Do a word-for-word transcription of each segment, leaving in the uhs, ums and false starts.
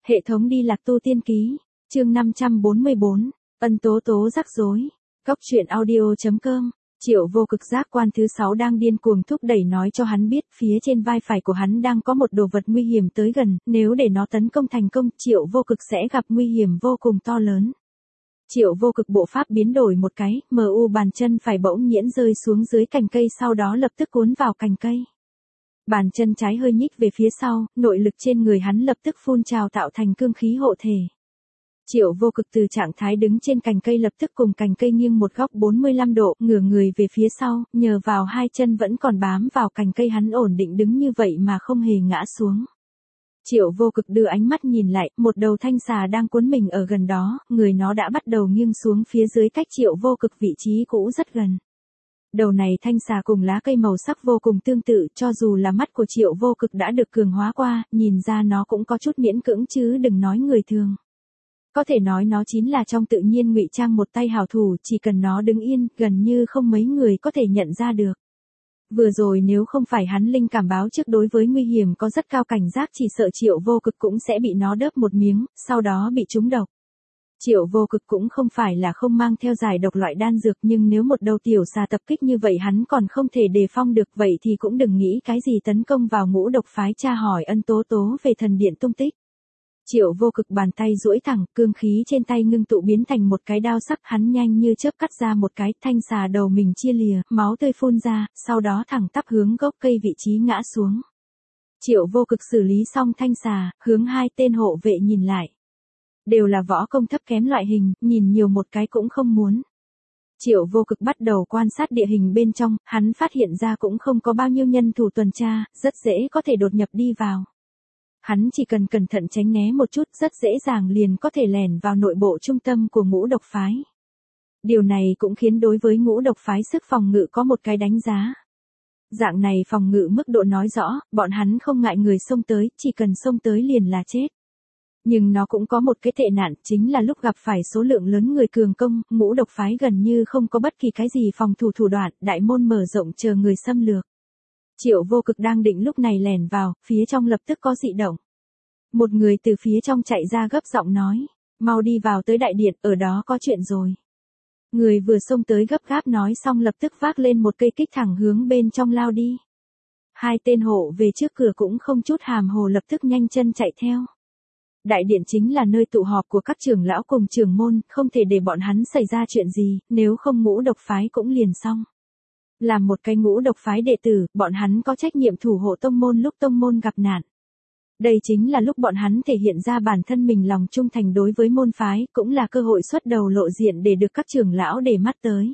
Hệ thống đi lạc tu tiên ký, chương năm trăm bốn mươi bốn, ân tố tố rắc rối. Cốc truyện audio.com. Triệu Vô Cực giác quan thứ sáu đang điên cuồng thúc đẩy nói cho hắn biết phía trên vai phải của hắn đang có một đồ vật nguy hiểm tới gần, nếu để nó tấn công thành công, Triệu Vô Cực sẽ gặp nguy hiểm vô cùng to lớn. Triệu Vô Cực bộ pháp biến đổi một cái, mờ u bàn chân phải bỗng nhiễn rơi xuống dưới cành cây, sau đó lập tức cuốn vào cành cây. Bàn chân trái hơi nhích về phía sau, nội lực trên người hắn lập tức phun trào tạo thành cương khí hộ thể. Triệu Vô Cực từ trạng thái đứng trên cành cây lập tức cùng cành cây nghiêng một góc bốn mươi lăm độ, ngửa người về phía sau, nhờ vào hai chân vẫn còn bám vào cành cây hắn ổn định đứng như vậy mà không hề ngã xuống. Triệu Vô Cực đưa ánh mắt nhìn lại, một đầu thanh xà đang cuốn mình ở gần đó, người nó đã bắt đầu nghiêng xuống phía dưới cách Triệu Vô Cực vị trí cũ rất gần. Đầu này thanh xà cùng lá cây màu sắc vô cùng tương tự, cho dù là mắt của Triệu Vô Cực đã được cường hóa qua, nhìn ra nó cũng có chút miễn cưỡng chứ đừng nói người thường. Có thể nói nó chính là trong tự nhiên ngụy trang một tay hảo thủ, chỉ cần nó đứng yên, gần như không mấy người có thể nhận ra được. Vừa rồi nếu không phải hắn linh cảm báo trước đối với nguy hiểm có rất cao cảnh giác, chỉ sợ Triệu Vô Cực cũng sẽ bị nó đớp một miếng, sau đó bị trúng độc. Triệu Vô Cực cũng không phải là không mang theo giải độc loại đan dược, nhưng nếu một đầu tiểu xà tập kích như vậy hắn còn không thể đề phong được, vậy thì cũng đừng nghĩ cái gì tấn công vào Ngũ Độc phái tra hỏi ân tố tố về thần điện tung tích. Triệu Vô Cực bàn tay duỗi thẳng, cương khí trên tay ngưng tụ biến thành một cái đao sắc, hắn nhanh như chớp cắt ra một cái, thanh xà đầu mình chia lìa, máu tươi phun ra, sau đó thẳng tắp hướng gốc cây vị trí ngã xuống. Triệu Vô Cực xử lý xong thanh xà, hướng hai tên hộ vệ nhìn lại. Đều là võ công thấp kém loại hình, nhìn nhiều một cái cũng không muốn. Triệu Vô Cực bắt đầu quan sát địa hình bên trong, hắn phát hiện ra cũng không có bao nhiêu nhân thủ tuần tra, rất dễ có thể đột nhập đi vào. Hắn chỉ cần cẩn thận tránh né một chút, rất dễ dàng liền có thể lẻn vào nội bộ trung tâm của Ngũ Độc phái. Điều này cũng khiến đối với Ngũ Độc phái sức phòng ngự có một cái đánh giá. Dạng này phòng ngự mức độ nói rõ, bọn hắn không ngại người xông tới, chỉ cần xông tới liền là chết. Nhưng nó cũng có một cái tệ nạn, chính là lúc gặp phải số lượng lớn người cường công, Ngũ Độc phái gần như không có bất kỳ cái gì phòng thủ thủ đoạn, đại môn mở rộng chờ người xâm lược. Triệu Vô Cực đang định lúc này lẻn vào, phía trong lập tức có dị động. Một người từ phía trong chạy ra gấp giọng nói, mau đi vào tới đại điện, ở đó có chuyện rồi. Người vừa xông tới gấp gáp nói xong lập tức vác lên một cây kích thẳng hướng bên trong lao đi. Hai tên hộ về trước cửa cũng không chút hàm hồ lập tức nhanh chân chạy theo. Đại điện chính là nơi tụ họp của các trưởng lão cùng trưởng môn, không thể để bọn hắn xảy ra chuyện gì, nếu không Ngũ Độc phái cũng liền xong. Làm một cái Ngũ Độc phái đệ tử, bọn hắn có trách nhiệm thủ hộ tông môn lúc tông môn gặp nạn. Đây chính là lúc bọn hắn thể hiện ra bản thân mình lòng trung thành đối với môn phái, cũng là cơ hội xuất đầu lộ diện để được các trưởng lão để mắt tới.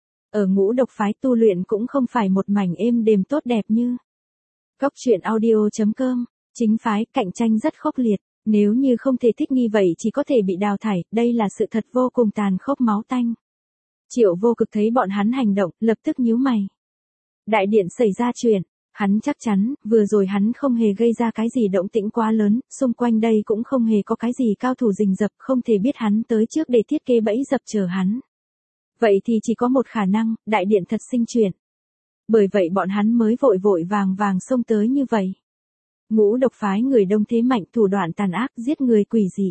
Ở Ngũ Độc phái tu luyện cũng không phải một mảnh êm đềm tốt đẹp như Cốc truyện audio.com, chính phái cạnh tranh rất khốc liệt, nếu như không thể thích nghi vậy chỉ có thể bị đào thải, đây là sự thật vô cùng tàn khốc máu tanh. Triệu Vô Cực thấy bọn hắn hành động, lập tức nhíu mày. Đại điện xảy ra chuyện, hắn chắc chắn, vừa rồi hắn không hề gây ra cái gì động tĩnh quá lớn, xung quanh đây cũng không hề có cái gì cao thủ rình rập, không thể biết hắn tới trước để thiết kế bẫy dập chờ hắn. Vậy thì chỉ có một khả năng, đại điện thật sinh chuyện. Bởi vậy bọn hắn mới vội vội vàng vàng xông tới như vậy. Ngũ Độc phái người đông thế mạnh, thủ đoạn tàn ác, giết người quỷ dị.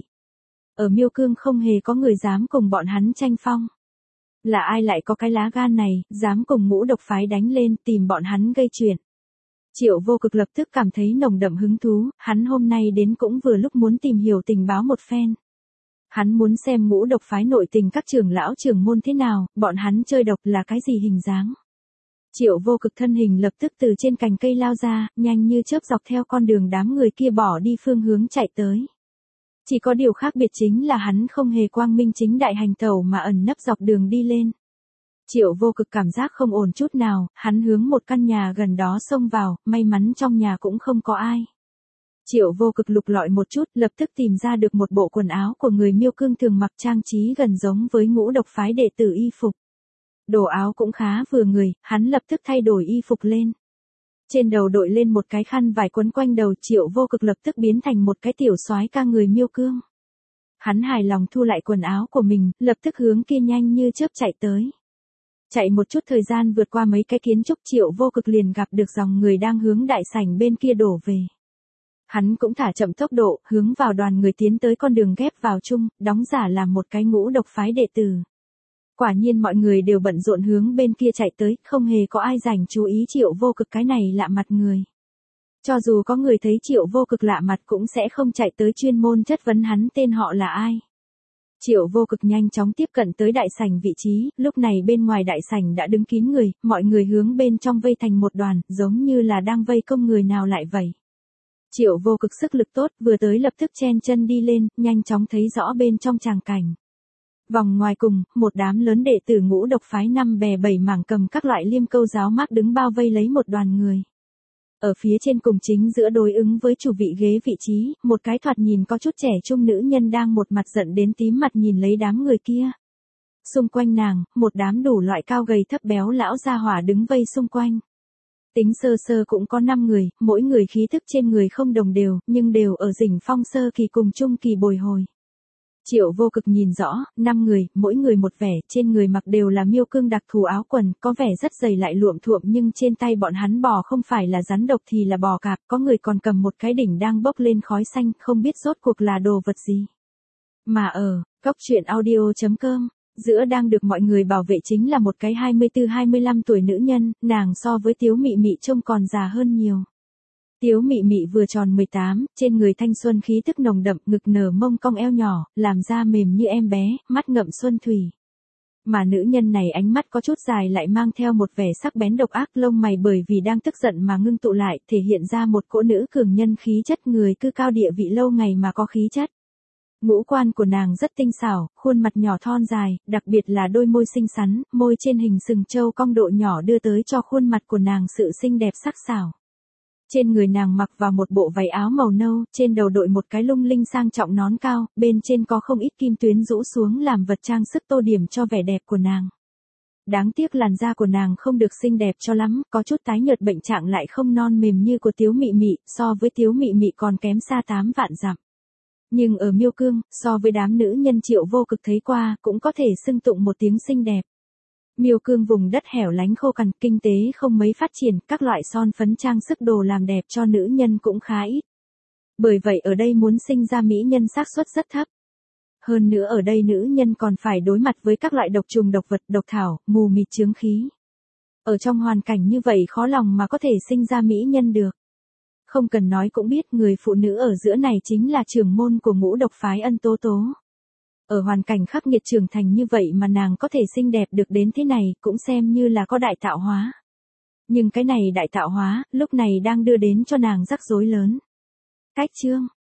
Ở Miêu Cương không hề có người dám cùng bọn hắn tranh phong. Là ai lại có cái lá gan này, dám cùng Ngũ Độc phái đánh lên, tìm bọn hắn gây chuyện. Triệu Vô Cực lập tức cảm thấy nồng đậm hứng thú, hắn hôm nay đến cũng vừa lúc muốn tìm hiểu tình báo một phen. Hắn muốn xem Ngũ Độc phái nội tình các trưởng lão trưởng môn thế nào, bọn hắn chơi độc là cái gì hình dáng. Triệu Vô Cực thân hình lập tức từ trên cành cây lao ra, nhanh như chớp dọc theo con đường đám người kia bỏ đi phương hướng chạy tới. Chỉ có điều khác biệt chính là hắn không hề quang minh chính đại hành tẩu mà ẩn nấp dọc đường đi lên. Triệu Vô Cực cảm giác không ổn chút nào, hắn hướng một căn nhà gần đó xông vào, may mắn trong nhà cũng không có ai. Triệu Vô Cực lục lọi một chút, lập tức tìm ra được một bộ quần áo của người Miêu Cương thường mặc, trang trí gần giống với Ngũ Độc phái đệ tử y phục. Đồ áo cũng khá vừa người, hắn lập tức thay đổi y phục lên. Trên đầu đội lên một cái khăn vải quấn quanh đầu, Triệu Vô Cực lập tức biến thành một cái tiểu soái ca người Miêu Cương. Hắn hài lòng thu lại quần áo của mình, lập tức hướng kia nhanh như chớp chạy tới. Chạy một chút thời gian vượt qua mấy cái kiến trúc, Triệu Vô Cực liền gặp được dòng người đang hướng đại sảnh bên kia đổ về. Hắn cũng thả chậm tốc độ, hướng vào đoàn người tiến tới con đường ghép vào chung, đóng giả làm một cái ngũ độc phái đệ tử. Quả nhiên mọi người đều bận rộn hướng bên kia chạy tới, không hề có ai dành chú ý Triệu Vô Cực cái này lạ mặt người. Cho dù có người thấy Triệu Vô Cực lạ mặt cũng sẽ không chạy tới chuyên môn chất vấn hắn tên họ là ai. Triệu Vô Cực nhanh chóng tiếp cận tới đại sảnh vị trí, lúc này bên ngoài đại sảnh đã đứng kín người, mọi người hướng bên trong vây thành một đoàn, giống như là đang vây công người nào lại vậy. Triệu Vô Cực sức lực tốt, vừa tới lập tức chen chân đi lên, nhanh chóng thấy rõ bên trong tràng cảnh. Vòng ngoài cùng, một đám lớn đệ tử ngũ độc phái năm bè bảy mảng cầm các loại liêm câu giáo mác đứng bao vây lấy một đoàn người. Ở phía trên cùng chính giữa đối ứng với chủ vị ghế vị trí, một cái thoạt nhìn có chút trẻ trung nữ nhân đang một mặt giận đến tím mặt nhìn lấy đám người kia. Xung quanh nàng, một đám đủ loại cao gầy thấp béo lão gia hỏa đứng vây xung quanh. Tính sơ sơ cũng có năm người, mỗi người khí thức trên người không đồng đều, nhưng đều ở đỉnh phong sơ kỳ cùng trung kỳ bồi hồi. Triệu Vô Cực nhìn rõ, năm người, mỗi người một vẻ, trên người mặc đều là miêu cương đặc thù áo quần, có vẻ rất dày lại luộm thuộm nhưng trên tay bọn hắn bò không phải là rắn độc thì là bò cạp, có người còn cầm một cái đỉnh đang bốc lên khói xanh, không biết rốt cuộc là đồ vật gì. Mà ở, cốc truyện audio chấm com, giữa đang được mọi người bảo vệ chính là một cái hai mươi tư hai mươi lăm tuổi nữ nhân, nàng so với Tiếu Mị Mị trông còn già hơn nhiều. Tiếu Mị Mị vừa tròn mười tám, trên người thanh xuân khí tức nồng đậm, ngực nở mông cong eo nhỏ, làm da mềm như em bé, mắt ngậm xuân thủy. Mà nữ nhân này ánh mắt có chút dài lại mang theo một vẻ sắc bén độc ác, lông mày bởi vì đang tức giận mà ngưng tụ lại, thể hiện ra một cỗ nữ cường nhân khí chất, người cư cao địa vị lâu ngày mà có khí chất. Ngũ quan của nàng rất tinh xảo, khuôn mặt nhỏ thon dài, đặc biệt là đôi môi xinh xắn, môi trên hình sừng trâu cong độ nhỏ đưa tới cho khuôn mặt của nàng sự xinh đẹp sắc sảo. Trên người nàng mặc vào một bộ váy áo màu nâu, trên đầu đội một cái lung linh sang trọng nón cao, bên trên có không ít kim tuyến rũ xuống làm vật trang sức tô điểm cho vẻ đẹp của nàng. Đáng tiếc làn da của nàng không được xinh đẹp cho lắm, có chút tái nhợt, bệnh trạng lại không non mềm như của Tiếu Mị Mị, so với Tiếu Mị Mị còn kém xa tám vạn dặm. Nhưng ở miêu cương, so với đám nữ nhân Triệu Vô Cực thấy qua, cũng có thể xưng tụng một tiếng xinh đẹp. Miêu cương vùng đất hẻo lánh khô cằn, kinh tế không mấy phát triển, các loại son phấn trang sức đồ làm đẹp cho nữ nhân cũng khá ít. Bởi vậy ở đây muốn sinh ra mỹ nhân xác suất rất thấp. Hơn nữa ở đây nữ nhân còn phải đối mặt với các loại độc trùng độc vật, độc thảo, mù mịt chướng khí. Ở trong hoàn cảnh như vậy khó lòng mà có thể sinh ra mỹ nhân được. Không cần nói cũng biết người phụ nữ ở giữa này chính là trưởng môn của ngũ độc phái Ân Tố Tố. Ở hoàn cảnh khắc nghiệt trưởng thành như vậy mà nàng có thể xinh đẹp được đến thế này cũng xem như là có đại tạo hóa. Nhưng cái này đại tạo hóa, lúc này đang đưa đến cho nàng rắc rối lớn. Cách chương